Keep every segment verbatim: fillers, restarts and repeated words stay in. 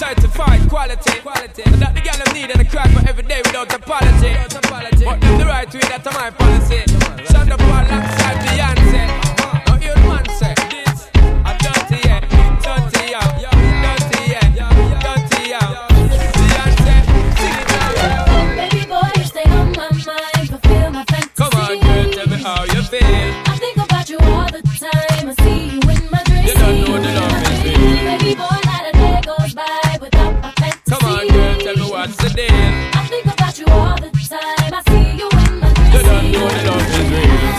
certified quality. Quality. And that the girl them need and I cry for every day without apology. Without apology. But them the right way, that's my policy. Shonda Paul alongside Beyonce. Now hear the man say this. I'm dirty, yeah, dirty, yeah, dirty, yeah, dirty, yeah. Beyonce, sing it now. Baby boy, you stay on my mind, fulfill my fantasy. Come on, girl, tell me how you feel. I think about you all the time. I see you in my dreams. You don't know the love is real. Baby boy, not a day goes by without my fantasy. Come on, girl, tell me what's the deal. I think about you all the time. I see you in my dreams. You don't know the love is real.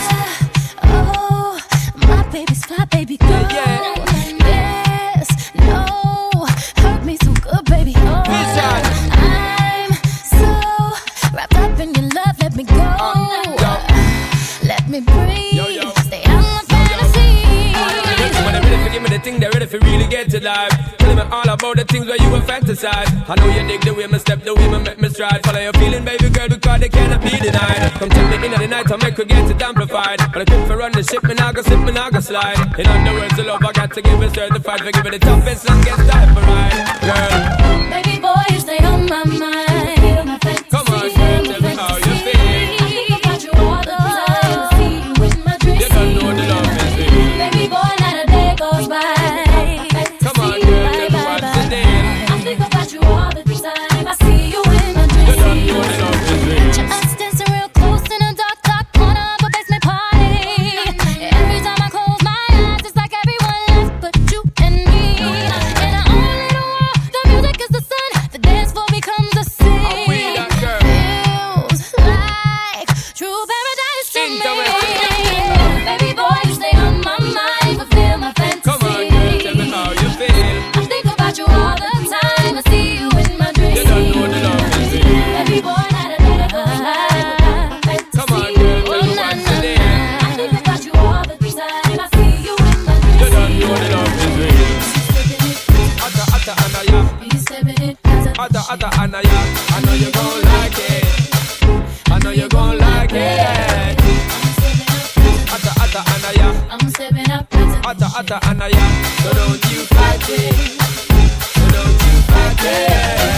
Oh, my baby's fly, baby girl. Yeah. Yes, no, hurt me so good, baby. Oh, Vision. I'm so wrapped up in your love. Let me go. Let me breathe. Yo, yo. Stay on my fantasy. When they're ready for give me the thing, they're ready for really get to life. Tell me all about the things where you were fantasize. I know you dig the way me step, the way me make me stride. Follow your feeling, baby girl, because they cannot be denied. Come take me in at the night, I make her get it amplified. But I quit for run the ship, me nah go slip, me nah go slide. In other words, the love I got to give is certified. For give it the toughest, longest time for ride. Girl, Baby boy, you stay on my mind. Feel my fantasy. come on, girl, tell me how you feel. I think about you all the time. I see you in my dreams. You don't know the love is real. Baby boy, not a day goes by. Come on, girl, tell me what's the deal. I think about you all the time. I see you in my You don't dreams. know the love is real. Just dancing real close in a dark, dark corner of a basement party. Every time I close my eyes, it's like everyone else but you and me. In our own little world, the music is the sun. The dance floor becomes a I'm with scene. that girl. Feels like true paradise to Sing me. to me. Baby boy, you stay on my mind, fulfill my fantasy. Come on, girl, tell me how you feel. I think about you all the time. I see you in my dreams. You don't know the love is real. Baby boy, not a day goes by. Come on, girl, tell me what's the deal. I think about you all the time. I see you in my You dreams. don't know the love is real. Atta, atta, anaya. You stepping it as a Atta, atta, anaya. I know you gon' like it. I know you gon' like it. Atta, atta, anaya. I'm stepping up as a Atta, atta, anaya. So don't you fight it. So don't you fight it.